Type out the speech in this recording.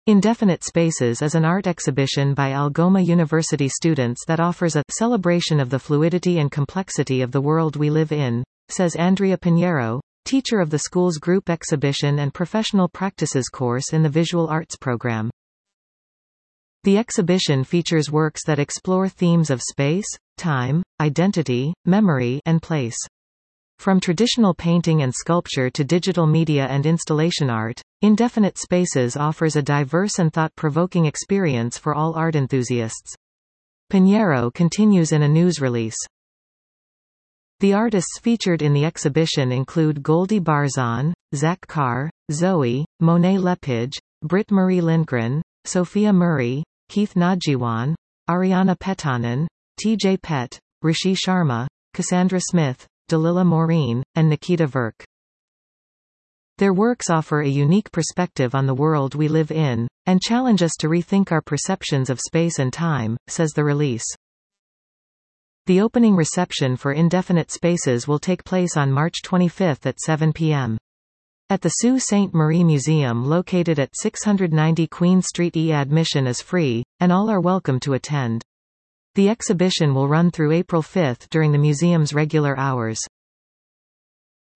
Indefinite Spaces is an art exhibition by Algoma University students that offers a celebration of the fluidity and complexity of the world we live in, says Andrea Pinheiro, teacher of the school's group exhibition and professional practices course in the visual arts program. The exhibition features works that explore themes of space, time, identity, memory, and place. From traditional painting and sculpture to digital media and installation art, Indefinite Spaces offers a diverse and thought-provoking experience for all art enthusiasts. Pinheiro continues in a news release. The artists featured in the exhibition include Goldie Barzon, Zach Carr, Zoe, Monet Lepage, Britt Marie Lindgren, Sophia Murray, Keith Najiwan, Ariana Petanen, T.J. Pett, Rishi Sharma, Cassandra Smith, Dalila Maureen, and Nikita Verk. Their works offer a unique perspective on the world we live in, and challenge us to rethink our perceptions of space and time, says the release. The opening reception for Indefinite Spaces will take place on March 25 at 7 p.m. at the Sault Ste. Marie Museum located at 690 Queen Street. Admission is free, and all are welcome to attend. The exhibition will run through April 5 during the museum's regular hours.